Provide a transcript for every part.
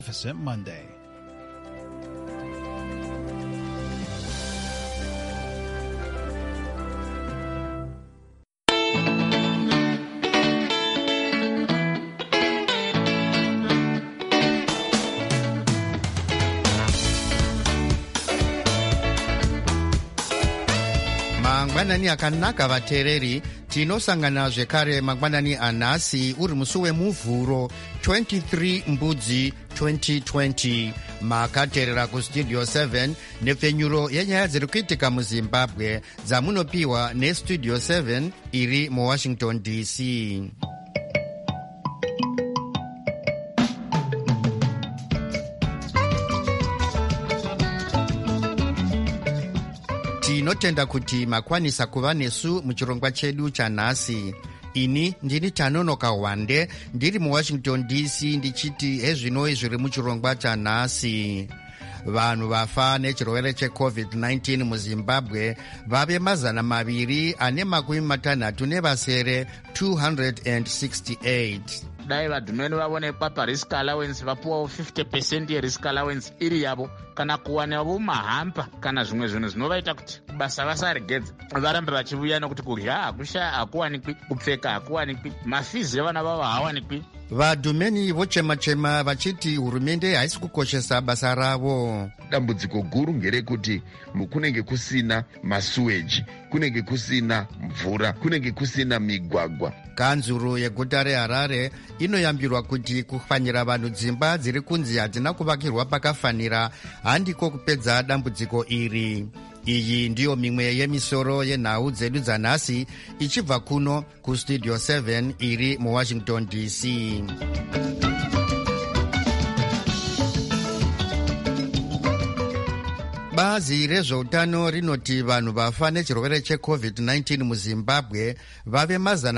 Monday. Mangwanani akanaka vateereri, tinosangana zvekare mangwanani anhasi uri musi wemuvhuro 23 mbudzi 2020. makateerera kustudio 7 nepfenyuro yenyaya dziri kuitika muzimbabwe dzamunopiwa nestudio 7 iri muwashington dc. tinotenda kuti makwanisa kuva nesu muchirongwa chedu chanhasi. ini ndini Tanonoka Wande ndiri muwashington dc ndichiti hezvinoi zviri muchirongwa chanhasi. vanhu vafa nechirwere checovid-19 muzimbabwe vave 260 nevasere 268. dai vadhumeni vavonekwa parisk allowance vapuwawo 50% yerisk allowance iri yavo, kana kuwanavo mahampa kana zvimwe zvinhu zvinovaita kuti basa vasaregedza, varambe vachiuya nokuti kudya hakuwanikwi, kupfeka hakuwanikwi, mafizi evana vavo haawanikwi. vadhumeni vochema-chema vachiti hurumende haisi kukoshesa basa ravo. dambudziko guru ngerekuti kunenge kusina masuweji, kunenge kusina mvura, kunenge kusina migwagwa. kanzuro yeguta reharare inoyambirwa kuti kufanira vanhu dzimba dziri kunzi hadzina kuvakirwa pakafanira handiko kupedza dambudziko iri. iyi ndiyo mimwe yemisoro yenhau dzedu dzanhasi ichibva kuno kustudio 7 iri muwashington dc. bazi rezveutano rinoti vanhu vafa nechirwere checovid-19 muzimbabwe vave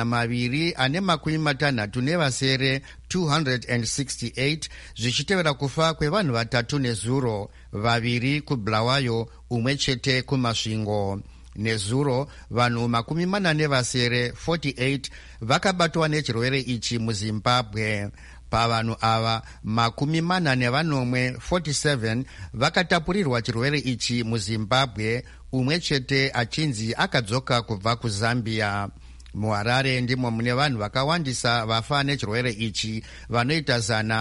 260 nevasere 268, zvichitevera kufa kwevanhu 3 nezuro, 2 kubulawayo, 1 chete kumasvingo. nezuro vanhu 40 vasere 48 vakabatwa nechirwere ichi muzimbabwe. pavanhu ava 47 vakatapurirwa chirwere ichi muzimbabwe, 1 chete achinzi akadzoka kubva kuzambia. muharare ndimo mune vanhu vakawandisa vafa nechirwere ichi, vanoita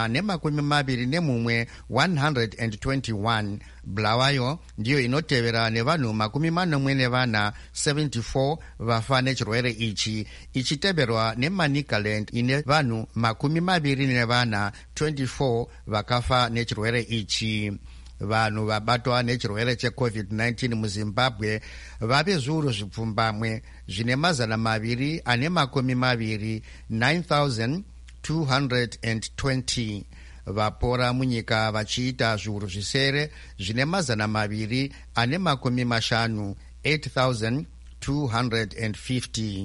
121, 121. bulawayo ndiyo inotevera nevanhu 44 74 vafa nechirwere ichi, ichiteverwa nemanicaland ine vanhu 24 24 vakafa nechirwere ichi. vanhu vabatwa nechirwere checovid-19 muzimbabwe vave zviuru zvipfumbamwe zvine 220, 9,220. vapora munyika vachiita zviuru zvisere zvine 250, 8,250.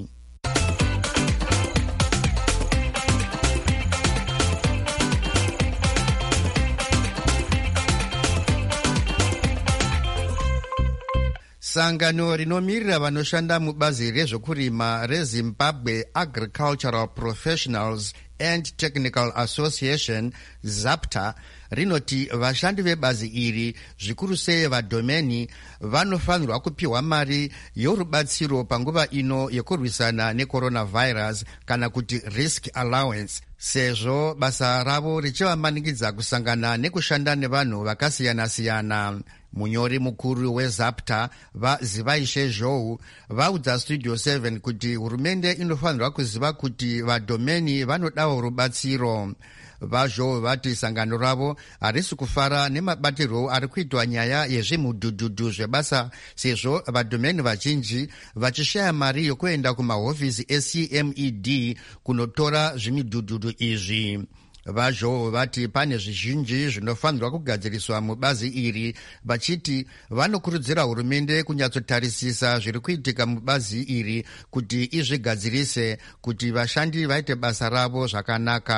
sangano rinomirira vanoshanda mubazi rezvekurima rezimbabwe agricultural professionals and technical association zapta rinoti vashandi vebazi iri, zvikuru sei vadhomeni, vanofanirwa kupiwa mari yorubatsiro panguva ino yekurwisana necoronavirus kana kuti risk allowance, sezvo basa ravo richivamanikidza kusangana nekushanda nevanhu vakasiyana-siyana. munyori mukuru wezapta vazivaishe zhou vaudza studio 7 kuti hurumende inofanirwa kuziva kuti vadhomeni vanodawo rubatsiro. vazhou vati sangano ravo harisi kufara nemabatirwo ari kuitwa nyaya yezvimudhudhudhu zvebasa, sezvo vadhomeni vazhinji vachishaya mari yokuenda kumahofisi eCMED kunotora zvimidhudhudhu izvi. vazhou vati pane zvizhinji zvinofanirwa kugadziriswa mubazi iri, vachiti vanokurudzira hurumende kunyatsotarisisa zviri kuitika mubazi iri kuti izvigadzirise kuti vashandi vaite basa ravo zvakanaka.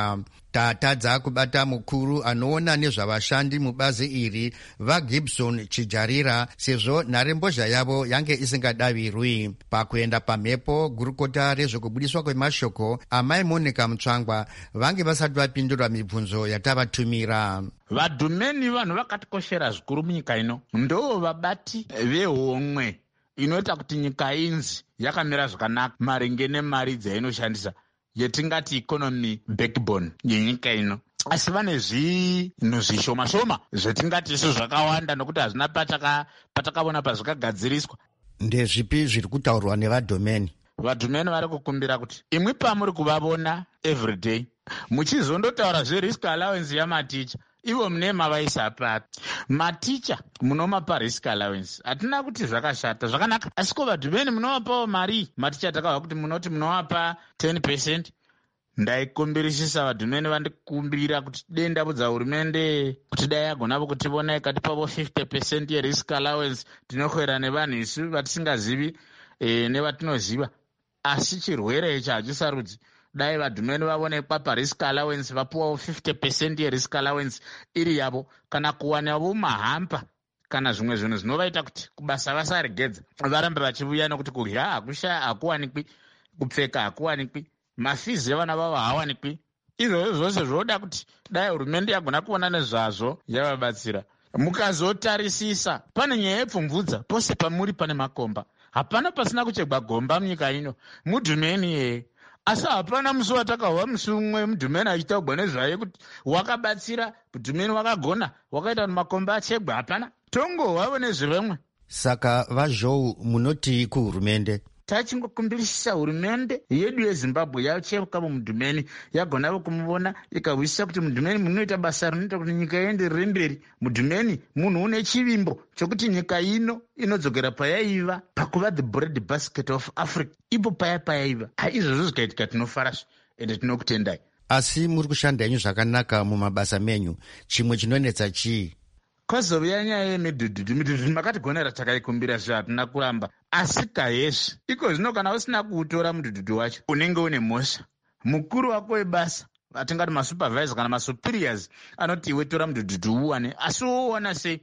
tatadza kubata mukuru anoona nezvavashandi mubazi iri vaGibson Chijarira sezvo nharembozha yavo yange isingadavirwi. Pakuenda pamhepo, gurukota rezvekubudiswa kwemashoko amai Monica Mutsvangwa vange vasati vapindura mibvunzo yatavatumira. Vadhumeni vanhu vakatikoshera zvikuru munyika ino, ndo vabati vehomwe inoita kuti nyika inzi yakamira zvakanaka maringe nemari dzainoshandisa, yetingati economy backbone yenyika ino. Asi vane zvinhu zvishoma-shoma zvetingati isu zvakawanda nokuti hazvina patakaona pazvikagadziriswa. Ndezvipi zviri kutaurwa nevadhomeni? Vadhumeni vari kukumbira kuti imwi pamuri kuvavona everyday muchizondotaura zve-risk allowance yamaticha, ivo mune mavaisa pati. Maticha munomapa risk allowance, hatina kuti zvakashata, zvakanaka. Asi ko vadhumeni munovapawo mari? Maticha takahwa kuti munoti munovapa 10%. Ndaikumbirisisa vadhumeni vandikumbira kuti dendabudza hurumende kuti dai yagonavo kutivona ikatipavo 50% yerisk allowance, tinokwera nevanhu isu vatisingazivi nevatinoziva. Asi chirwere ichi hachisarudzi. Dai vadhumeni vavonekwa parisk allowance vapuwawo 50% yerisk allowance iri yavo, kana kuwanawo mahampa kana zvimwe zvinhu zvinovaita kuti kubasa vasaregedza, varambe vachivuya nokuti kudya hakuwanikwi, kupfeka hakuwanikwi, mafizi evana vavo hawanikwi. Izvozvo zvose zvoda kuti dai hurumende yagona kuona nezvazvo yavabatsira. Mukazotarisisa, pane nyaya yepfumvudza, pose pamuri pane makomba. Hapana pasina kuchegwa gomba munyika ino, mudhumeni yeye. Asi hapana musi watakahwa musi umwe mudhumeni achitaugwa nezvaye kuti wakabatsira, mudhumeni wakagona, wakaita kuti makomba achegwa. Hapana, tongohwavo nezvevamwe. Saka vazhou munoti kuhurumende? Tachingokumbirisisa hurumende yedu yeZimbabwe yacheuka mudhumeni, yagonavo kumuvona, ikawisisa kuti mudhumeni munoita basa rinoita kuti nyika ienderere mberi. Mudhumeni munhu une chivimbo chokuti nyika ino inodzokera payaiva pakuva the bread basket of Africa. Ipo payaiva. Izvozvo zvikaitika tinofarasva ende tinokutendai. Asi muri kushanda henyu zvakanaka mumabasa menyu, chimwe chinonetsa chii? Kwazova nyaya yemidhudhudhu makatigonera takaikumbira zve hatina kuramba. Asi kahezvi iko zvino kana usina kuutora mudhudhudhu wacho unenge une mhosva. Mukuru wako webasa, atingati masupervisor kana masuperiors, anoti iwe tora mudhudhudhu uwane. Asi woona sei?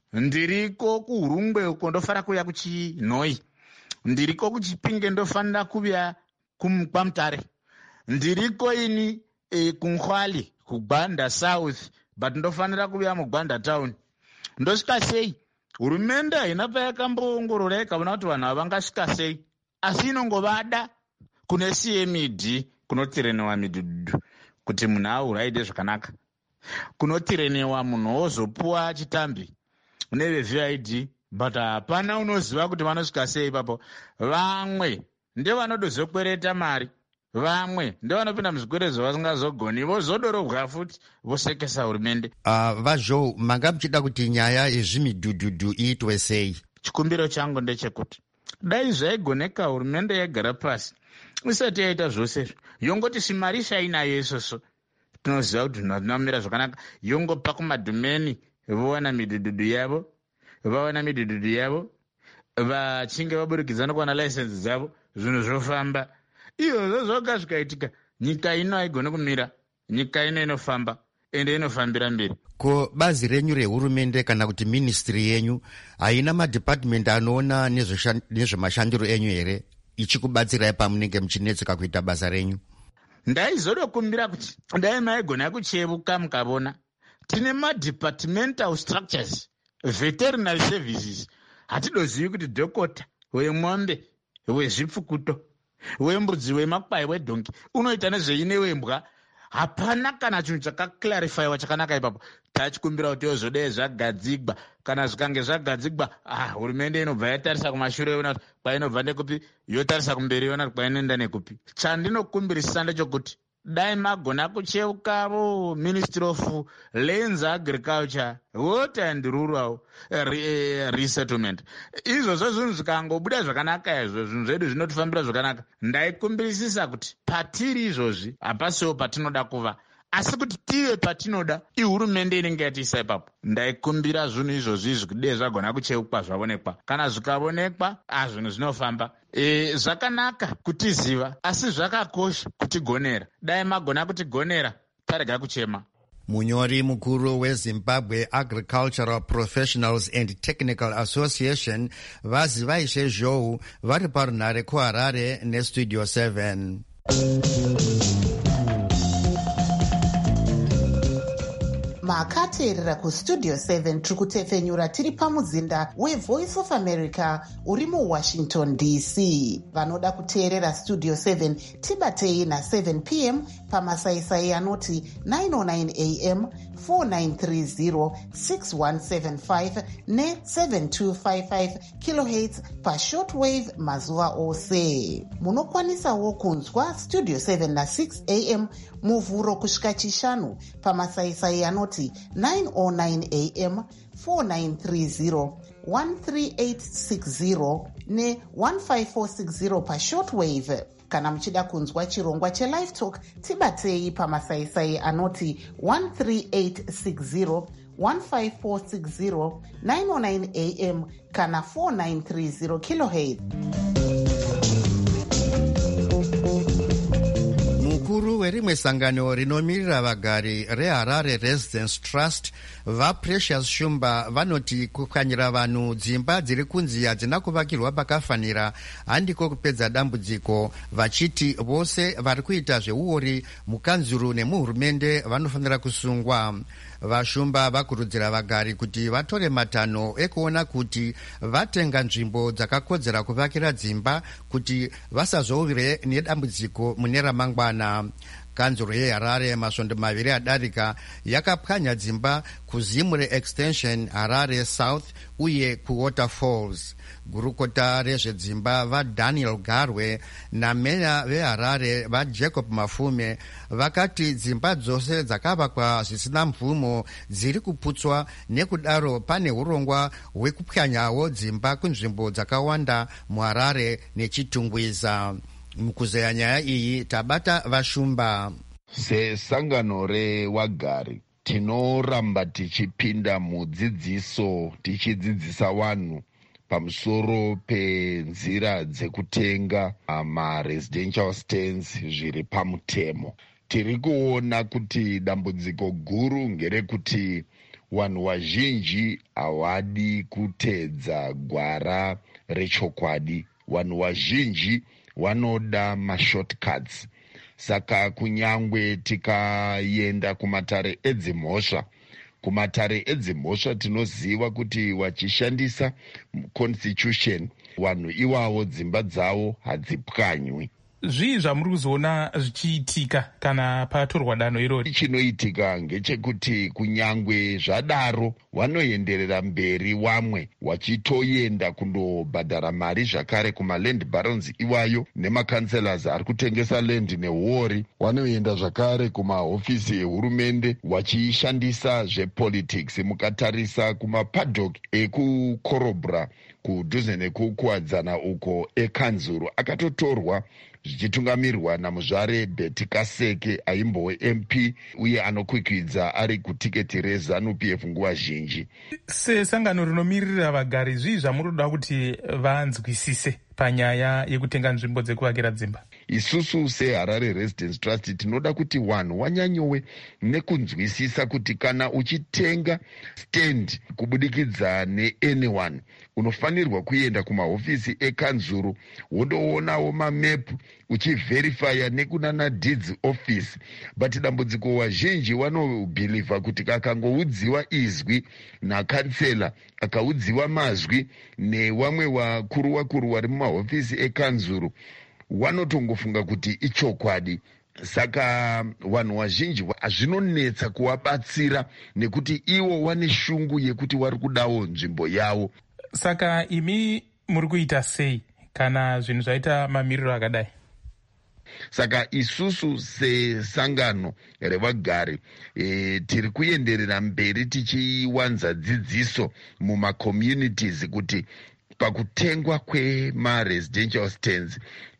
Ndiriko kuHurungwe uko ndofara kuya kuChinhoi, ndiriko kuChipinge ndofanira kuya kwaMutare, ndiriko ini kuNkhwali kuGwanda South but ndofanira kuya muGwanda Town. Ndosvika sei? Hurumende haina payakamboongorora ikaona kuti vanhu havangasvika sei, asi inongovada kune CMED kunotirenewa midhudhudhu kuti munhu auraide zvakanaka, kunotirenewa munhu ozopuwa chitambi neveVID, but hapana unoziva kuti vanosvika sei ipapo. Vamwe ndevanodozokwereta mari, vamwe ndevanopinda muzvikwerezo vasingazogoni, vozodorobwa futi vosekesa hurumende. Vazhou, manga muchida kuti nyaya yezvimidhudhudhu iitwe sei? Chikumbiro changu ndechekuti dai zvaigoneka hurumende yagara pasi isati yaita zvose yongoti simari shainayo isoso, tinoziva kuti nhunhu hatinamira zvakanaka, yongopa kumadhumeni vowana midhudhudhu yavo, vachinge vaburikidza nokuwana laisensi dzavo, zvinhu zvofamba. Izvozvo zvoga zvikaitika, nyika ino haigone kumira, nyika ino inofamba ende inofambira mberi. Ko bazi renyu rehurumende kana kuti ministry yenyu haina madhipatimende anoona nezvemashandiro enyu here, ichikubatsirai pamunenge muchinetseka kuita basa renyu? Ndaizodokumbira kuti dai maigona kucheuka mukavona tine madepartmental structures, veterinary services. Hatidozivi kuti dhokota wemwombe, wezvipfukuto, wembudzi, wemakwai, wedhongi unoita nezveine wembwa. Hapana kana chinhu chakaclarifiwa chakanaka ipapo. Tachikumbira kuti yozodai zvagadzigwa, kana zvikange zvagadzigwa hurumende inobva yatarisa kumashure yona kuti kwainobva ndekupi, yotarisa kumberi yona kuti kwainoenda nekupi. Chandinokumbirisisa ndechekuti dai magona kucheukavo Ministry of Lands, Agriculture, Water and Rural Resettlement. Izvozvo zvinhu zvikangobuda zvakanaka, izvo zvinhu zvedu zvinotifambira zvakanaka, ndaikumbirisisa kuti patiri izvozvi hapasiwo patinoda kuva, asi kuti tive patinoda ihurumende inenge yatiisa ipapo. Ndaikumbira zvinhu izvozvi zvikudei zvagona kucheukwa zvavonekwa. Kana zvikavonekwa zvinhu zvinofamba. Zvakanaka kutiziva, asi zvakakosha kutigonera. Dai magona kutigonera tisarega kuchema. Munyori mukuru weZimbabwe Agricultural Professionals and Technical Association vazivaishe zhou vari parunhare kuHarare neStudio 7. makateerera kustudio 7 tiri kutefenyura tiri pamuzinda wevoice of america uri muwashington dc. vanoda kuteerera studio 7 tibatei na7 p.m. pamasaisai anoti 909 am 4930 6175 ne7255 kilohertz pashortwave mazuva ose. munokwanisawo kunzwa studio 7 na6 am muvhuro kusvika chishanu pamasaisai anoti 909 am 4930 13860 ne15460 pashortwave. kana muchida kunzwa chirongwa chelive talk tibatei pamasaisai anoti 13860 15460 909 am kana 4930 kilohertz. mukuru werimwe sangano rinomirira vagari reHarare Residence Trust vaPrecious Shumba vanoti kupwanyira vanhu dzimba dziri kunzi hadzina kuvakirwa pakafanira handiko kupedza dambudziko, vachiti vose vari kuita zveuori mukanzuru nemuhurumende vanofanira kusungwa. Vashumba vakurudzira vagari kuti vatore matanho ekuona kuti vatenga nzvimbo dzakakodzera kuvakira dzimba kuti vasazove nedambudziko mune ramangwana. kanzuro yeHarare masvondo maviri adarika yakapwanya dzimba kuZimure Extension, Harare South uye kuWaterfalls. gurukota rezvedzimba vaDaniel Garwe nameya veHarare vaJacob Mafume vakati dzimba dzose dzakavakwa zvisina mvumo dziri kuputswa, nekudaro pane urongwa hwekupwanyawo dzimba kunzvimbo dzakawanda muHarare neChitungwiza. mukuzeya nyaya iyi tabata Vashumba. Sesangano rewagari tinoramba tichipinda mudzidziso tichidzidzisa vanhu pamusoro penzira dzekutenga maresidential stands zviri pamutemo. Tiri kuona kuti dambudziko guru ngerekuti vanhu vazhinji havadi kuteedza gwara rechokwadi. Vanhu vazhinji vanoda mashortcuts. Saka kunyangwe tikaenda kumatare edzimhosva, tinoziva kuti vachishandisa constitution vanhu ivavo dzimba dzavo hadzipwanywi. Zvii zvamuri kuzoona zvichiitika kana patorwa danho irori? Chinoitika ngechekuti kunyangwe zvadaro vanoenderera mberi, vamwe vachitoenda kundobhadhara mari zvakare kumaland barons iwayo nemakanselas ari kutengesa land nehuori. Vanoenda zvakare kumahofisi ehurumende vachishandisa zvepolitics. Mukatarisa kumapadhok ekukorobra kudhuze nekukuwadzana uko ekanzuru akatotorwa zvichitungamirwa namuzvare Betty Kaseke aimbove MP uye anokwikwidza ari kutiketi reZANU-PF nguva zhinji. Sesangano rinomirira vagari, zvii zvamunoda kuti vanzwisise panyaya yekutenga nzvimbo dzekuvakira dzimba? Isusu seHarare Residence Trust tinoda kuti vanhu vanyanyowe nekunzwisisa kuti kana uchitenga stand kubudikidza neanyone unofanirwa kuenda kumahofisi ekanzuru wondoonawo mamepu uchiverifya nekunana deeds office. But dambudziko vazhinji vanobhilivha kuti akangoudziwa izwi nakansela, akaudziwa mazwi nevamwe vakuru vari mumahofisi ekanzuru, vanotongofunga kuti ichokwadi. Saka vanhu vazhinji hazvinonetsa kuvabatsira nekuti ivo vane shungu yekuti vari kudawo nzvimbo yavo. Saka imi muri kuita sei kana zvinhu zvaita mamiriro akadai? Saka isusu sesangano revagari tiri kuenderera mberi tichiwanza dzidziso mumacommunities kuti pakutengwa kwemaresidential stands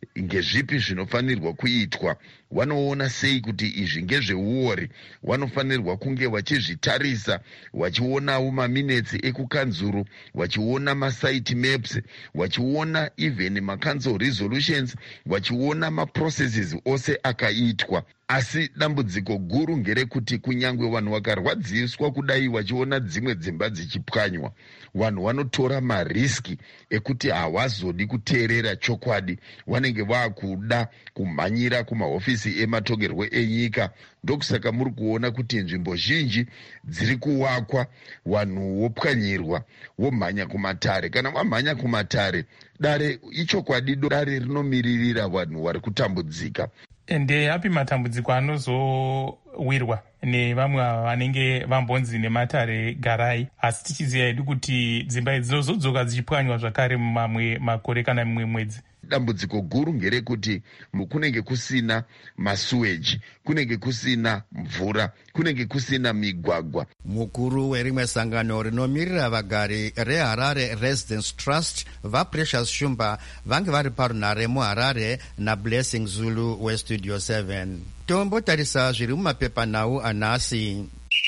ngezvipi zvinofanirwa kuitwa, vanoona sei kuti izvi ngezveuori, vanofanirwa kunge vachizvitarisa, vachionawo maminetsi ekukanzuru, vachiona masite maps, vachiona even macouncil resolutions, vachiona maprocesses ose akaitwa. Asi dambudziko guru ngerekuti kunyange vanhu vakarwadziswa kudai vachiona dzimwe dzimba dzichipwanywa, vanhu vanotora mariski ekuti havazodi kuteerera chokwadi, vanenge vakuda kumhanyira kumahofisi ematongerwo enyika. Ndokusaka muri kuona kuti nzvimbo zhinji dziri kuwakwa, vanhu vopwanyirwa, vomhanya kumatare. Kana vamhanya kumatare, dare ichokwadi dare rinomiririra vanhu vari kutambudzika. Ndeapi matambudziko anozowirwa nevamwe vanenge vambonzi nematare garai, asi tichiziva hedu kuti dzimba idzi dzinozodzoka dzichipwanywa zvakare mumamwe makore kana mimwe mwedzi? Dambudziko guru ngerekuti kunenge kusina masuweji, kunenge kusina mvura, kunenge kusina migwagwa. Mukuru werimwe sangano rinomirira vagari reHarare Residence Trust, vaPrecious Shumba, vange vari parunhare muHarare naBlessing Zulu weStudio 7. Tombotarisa zviri mumapepanhau anhasi.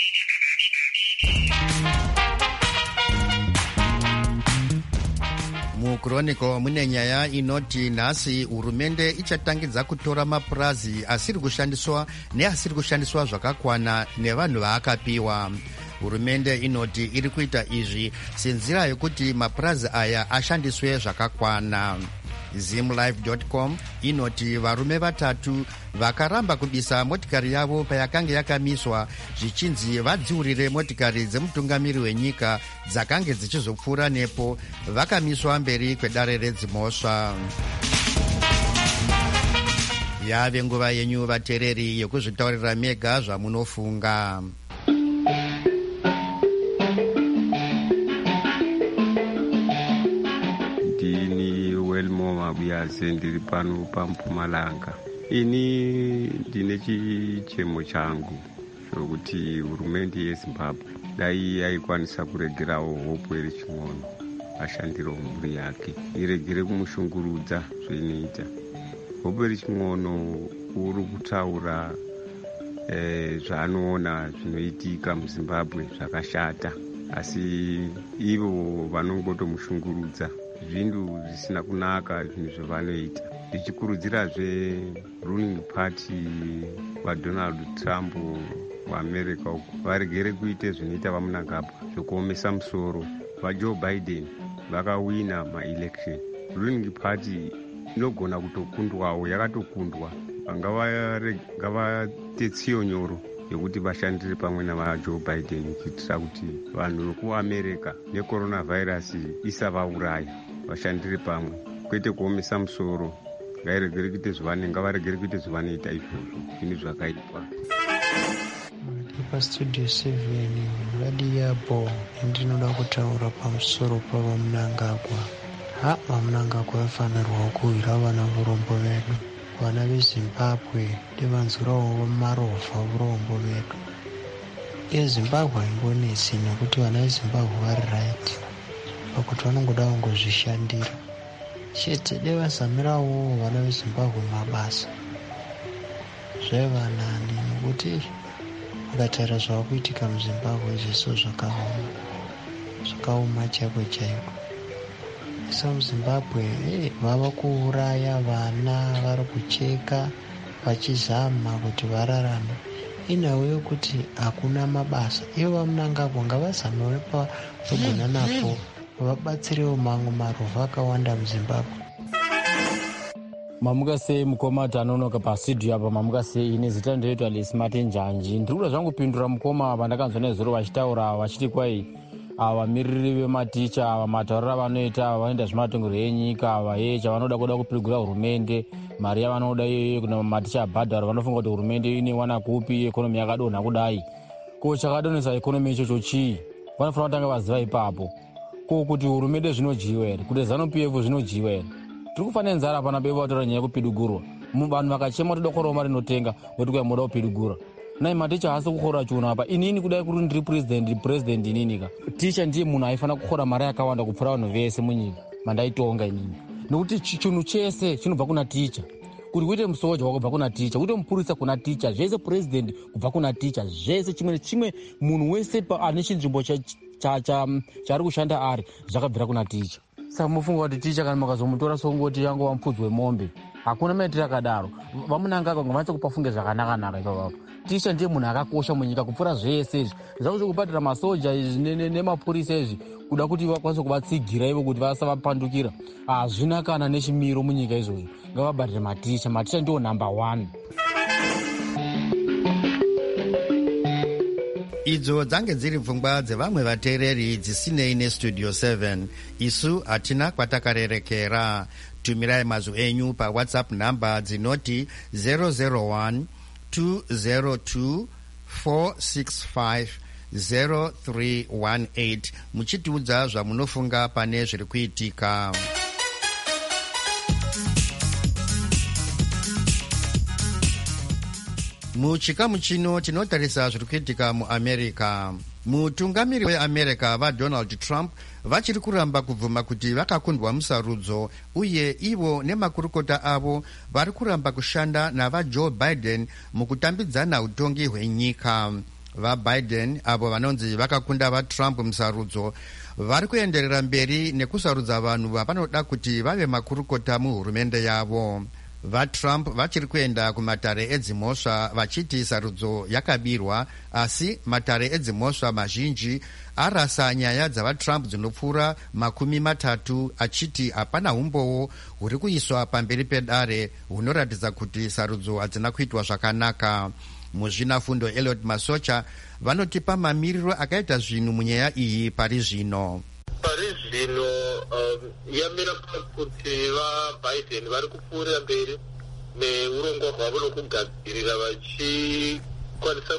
MuChronicle mune nyaya inoti nhasi hurumende ichatangidza kutora mapurazi asiri kushandiswa neasiri kushandiswa zvakakwana nevanhu vaakapiwa. Hurumende inoti iri kuita izvi senzira yokuti mapurazi aya ashandiswe zvakakwana. Zimlive.com inoti varume vatatu vakaramba kubisa motikari yavo payakanga yakamiswa zvichinzi vadziurire motikari dzemutungamiri wenyika dzakange dzichizopfuura nepo, vakamiswa mberi kwedare redzimhosva. Yave nguva yenyu vateereri yokuzvitaurira mega zvamunofunga. Mabuyaze ndiri pano paMpumalanga. Ini ndine chichemo changu chokuti hurumende yeZimbabwe dai yaikwanisa kuregerawo Hopewell Ching'ono ashandiro mhuri yake, iregere kumushungurudza zveinoita. Hopewell Ching'ono uri kutaura zvaanoona zvinoitika muZimbabwe zvakashata, asi ivo vanongotomushungurudza zvinhu zvisina kunaka zvinhu zvavanoita. Ndichikurudzirazve ruling party waDonald Trump waAmerica uko varegere kuite zvinoita vamunangapa zvokuomesa musoro. VaJoe Biden vakawina maelection. Ruling party inogona kutokundwawo, yakatokundwa. Ngavate tsiyo nyoro yekuti vashandire pamwe navaJoe Biden kuitira kuti vanhu vekuAmerica necoronavirus isavauraya, vashandire pamwe kwete kuomesa musoro. Ngavaregere kuite zvavanoita izvozvo, zvinhu zvakaitwa. PaStudio 7 Radi Yabo, ndinoda kutaura pamusoro pavamunangagwa. Vamunangagwa vafanirwa kuwira vana vorombo vedu, vana veZimbabwe nevanzwirawo marovha vorombo vedu. EZimbabwe haimbonetsi nekuti vana veZimbabwe vari right pakuti vanongoda kungozvishandira chete. Devazamirawo vana veZimbabwe mabasa zvaivanani, nekuti ukataura zvavakuitika muZimbabwe izviso zvakaoma chaiko chaiko. Isa muZimbabwe vava kuuraya vana, vari kucheka vachizama kuti vararame. Inawe yokuti hakuna mabasa. Ivo vamunangagwa ngavazamewo pavagona napo vabatsirewo mamwe marovha akawanda muZimbabwe. Mamuka sei mukoma tanonoka paStudio apa. Mamuka sei, ine zita ndoitwa Lesimate Njanji. Ndikuda zvangu kupindura mukoma apa ndakanzwa nezuro vachitaura vachiti kwai vamiriri vematicha ava matauriro avanoita vanoita zvematongerwo enyika ava chavanoda kuda kupirigura hurumende, mari yavanoda iyoyo kuna maticha abhadharo, vanofunga kuti hurumende inowana kupi, ekonomi yakadonha kudai. Ko chakadonhesa ekonomi ichocho chii? Vanofanira kutanga vaziva ipapo. Ko kuti hurumende zvinodyiwa here, kuti ZANU-PF zvinodyiwa here? Tiri kufanira nzara pana bevo vataura nyaya yekupidugurwa. Vanhu vakachema toda kukorawo mari inotenga kuti kwai muda kupidugura. Nai maticha haasi kukora chiuno apa. Inini kudai kuti ndiri president ininika. Ticha ndiye munhu aifanira kukora mari yakawanda kupfuura vanhu vese munyika. Mandaitonga inini. nokuti chinhu chese chinobva kuna ticha. Kuti uite musoja wakubva kuna ticha, uite mupurisa kuna ticha, zvese purezidendi kubva kuna ticha, zvese chimwe munhu wese ane chinzvimbo chaari kushanda ari zvakabvira kuna ticha. Saka mufunga kuti ticha kana makazomutora songoti yangu wamupfudzi wemombe, hakuna maitiro akadaro. Vamunanga vangatse kupa funge zvakanaka ipapapa. Ticha ndiye munhu akakosha munyika kupfuura zvese izvi. Zvakuti kubhadhira masoja izvi nemapurisa izvi kuda kuti vakwanise kuvatsigira ivo kuti vasavapandukira, hazvina kana nechimiro munyika izvozvo. Ngavabhadhire maticha. Maticha ndiwo number 1. idzo dzange dziri pfungwa dzevamwe vateereri dzisinei nestudio 7. isu hatina kwatakarerekera. tumirai mazwi enyu pawhatsapp namba dzinoti 001 202 465 0318 muchitiudza zvamunofunga pane zviri kuitika. muchikamu chino tinotarisa zviri kuitika muamerica. mutungamiri weamerica vaDonald Trump vachiri kuramba kubvuma kuti vakakundwa musarudzo, uye ivo nemakurukota avo vari kuramba kushanda navaJoe Biden mukutambidzana utongi hwenyika. vaBiden avo vanonzi vakakunda vaTrump musarudzo vari kuenderera mberi nekusarudza vanhu vavanoda kuti vave makurukota muhurumende yavo. vaTrump vachiri kuenda kumatare edzimhosva vachiti sarudzo yakabirwa, asi matare edzimhosva mazhinji arasa nyaya dzavaTrump dzinopfuura 30 achiti hapana umbowo huri kuiswa pamberi pedare hunoratidza kuti sarudzo hadzina kuitwa zvakanaka. muzvinafundo Elliot Masocha vanotipa mamiriro akaita zvinhu munyaya iyi pari zvino. Pari zvino yamira kuti vaBiden vari kupfuurira mberi neurongwa hwavo nokugadzirira vachikwanisa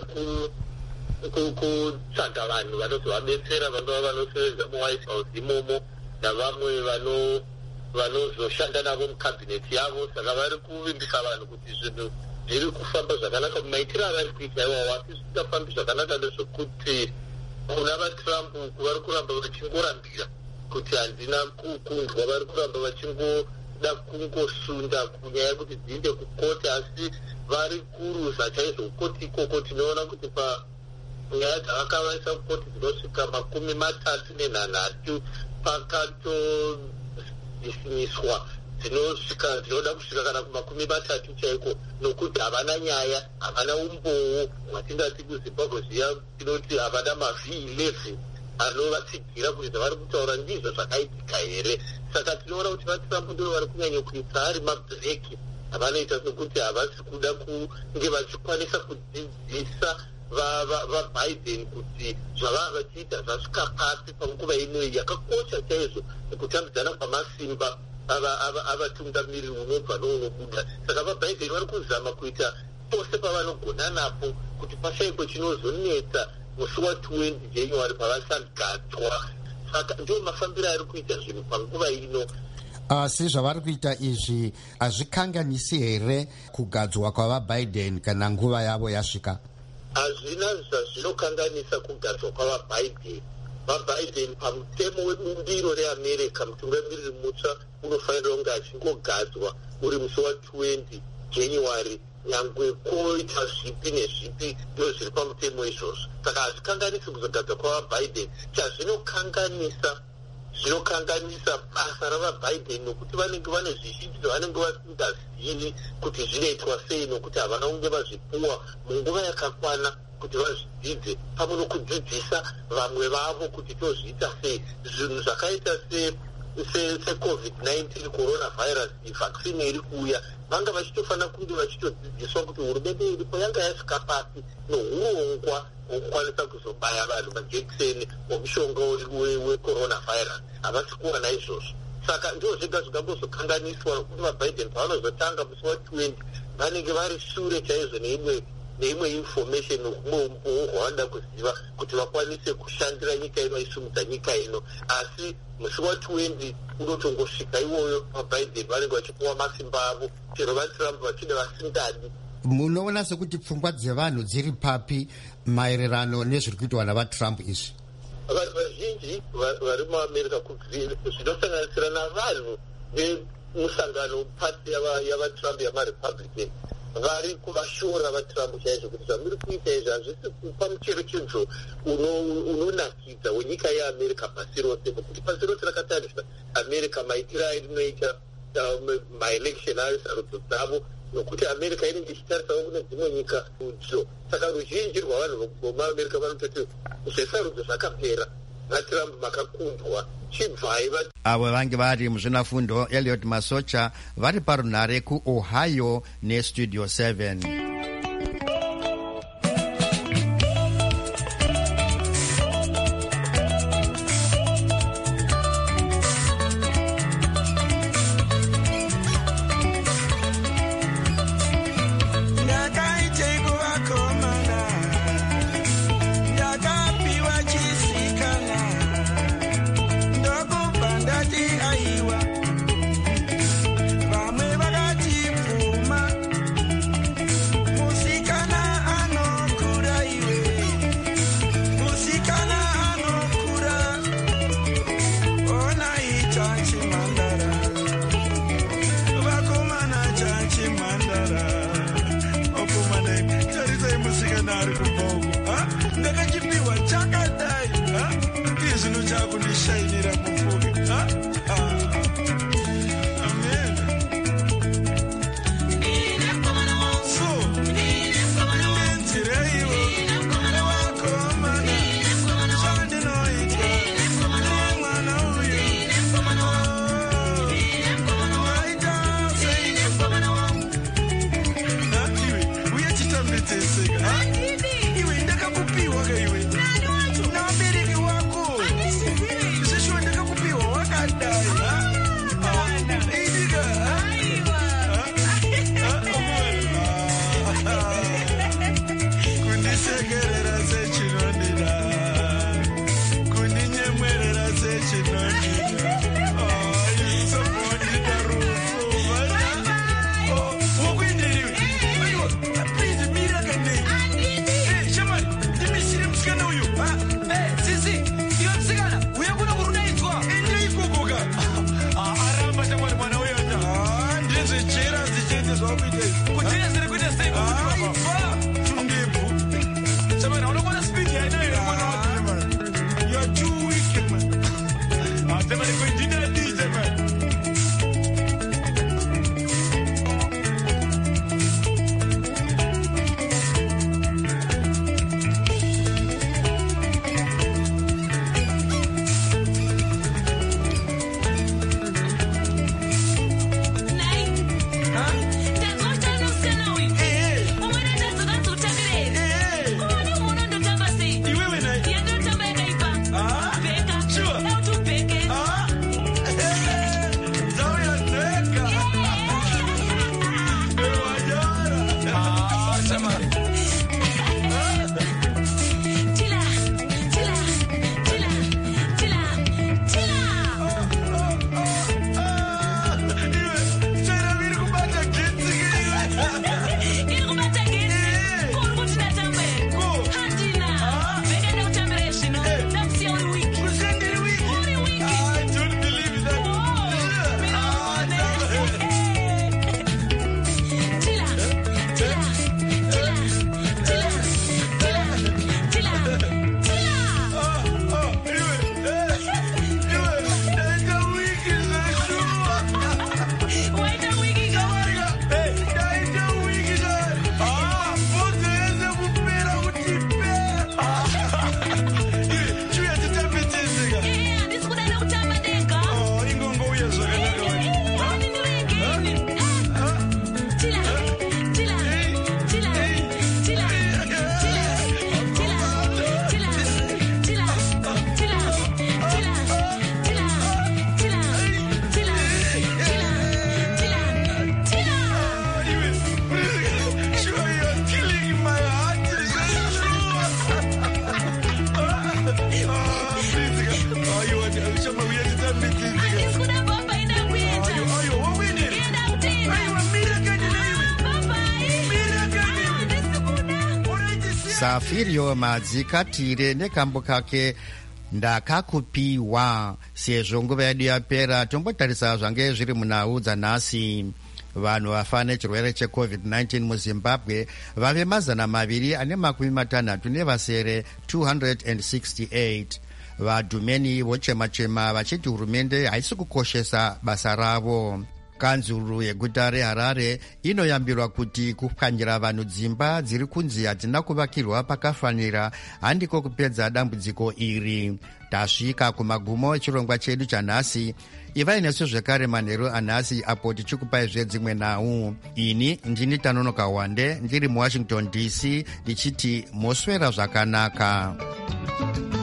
kutsvaga vanhu vanozovabetsera, vangava vanosevenza muWhite House imomo navamwe vanozoshanda navo mukabhineti yavo. Saka vari kuvimbisa vanhu kuti zvinhu zviri kufamba zvakanaka. maitiro avari kuita iwawo asi zvisingafambi zvakanaka ndezvekuti kuna vaTrump vari kuramba vachingorambira kuti handina kukundwa, vari kuramba vachingoda kungosunda kunyaya yekuti dziinde kukoti, asi vari kuruza chaizvo kukoti ikoko. tinoona kuti panyaya dzavakavaisa kukoti dzinosvika 33 pakatodhisimiswa dzinoda kusvika kana ku30 chaiko, nokuti havana nyaya, havana umbowo hwatingati kuZimbabwe zviya tinoti havana maV11 anovatsigira kuti zvavari kutaura ndizvo zvakaitika here. Saka tinoona kuti vaTrump ndivo vari kunyanya kuisa ari mabhireki avanoita sekuti havasi kuda kunge vachikwanisa kudzidzisa vaBiden kuti zvavava vachiita zvasvika pasi panguva inoi yakakosha chaizvo nekutambidzana kwamasimba avatungamiriri unobva nounobuda. Saka vaBiden vari kuzama kuita pose pavanogona napo kuti pashayikwe chinozonetsa musi wa20 January pavasagadzwa. Saka ndio mafambiro ari kuita zvinhu panguva ino. asi zvavari kuita izvi hazvikanganisi here kugadzwa kwavaBiden kana nguva yavo yasvika? Hazvina zvazvinokanganisa kugadzwa kwavaBiden. vaBiden pamutemo webumbiro reAmerica, mutungamiriri mutsva unofanira kunge achingogadzwa uri musi wa20 January nyangwe koita zvipi nezvipi ndo zviri pamutemo izvozvo. Saka hazvikanganisi kuzogadzwa kwavaBiden. Chazvinokanganisa basa ravaBiden nokuti vanenge vane zvizhinji zvavanenge vasingazivi kuti zvinoitwa sei, nokuti havana kunge vazvipuwa munguva yakakwana kuti vazvidzidze, pamwe nokudzidzisa vamwe vavo kuti tozviita sei. Zvinhu zvakaita seCovid-19 coronavirus vaccine iri kuuya, vanga vachitofanira kunge vachitodzidziswa kuti hurumende iripo yanga yasvika pasi nourongwa hwokukwanisa kuzobaya vanhu majekiseni omushonga wecoronavirus. havasi kuwana izvozvo. Saka ndizvo zvega zvingangozokanganiswa nokuti vaBiden pavanozotanga musi wa20 vanenge vari shure chaizvo neimwe information nokumwe umbowo hwavanoda kuziva kuti vakwanise kushandira nyika ino, isumudza nyika ino. Asi musi wa20 unotongosvika iwoyo vaBiden vanenge vachipuwa masimba avo, chero vaTrump vachida vasingadi. munoona sekuti pfungwa dzevanhu dziri papi maererano nezviri kuitwa navaTrump izvi? Vanhu vazhinji vari muAmerica zvinosanganisira navanhu vemusangano pati yavatrump yamarepublican vari kuvashora vatrump chaizvo kuti zvamuri kuita izvi hazvisi kupa mucherechedzo unonakidza wenyika yeamerica pasi rose, nokuti pasi rose rakatarisa america maitiro airinoita maelection ayo, sarudzo dzavo, nokuti america inenge ichitarisawo kune dzimwe nyika udzo. Saka ruzhinji rwavanhu vomuamerica vanototi zvesarudzo zvakapera, vatrump makakundwa, chibvai. Avo vange vari muzvinafundo Elliot Masocha vari parunhare kuOhio neStudio 7. Safirio Madzikatire nekambo kake ndakakupiwa. Sezvo nguva yedu yapera, tombotarisa zvange zviri munhau dzanhasi. Vanhu vafa nechirwere cheCovid-19 muZimbabwe vave 260 nevasere 268. Vadhumeni vochema-chema vachiti hurumende haisi kukoshesa basa ravo. Kanzuru yeguta reHarare inoyambirwa kuti kupwanyira vanhu dzimba dziri kunzi hadzina kuvakirwa pakafanira handiko kupedza dambudziko iri. Tasvika kumagumo echirongwa chedu chanhasi. Ivai nesu zvekare manheru anhasi apo tichikupai zvedzimwe nhau. Ini ndini Tanonoka Wande ndiri muWashington DC ndichiti moswera zvakanaka.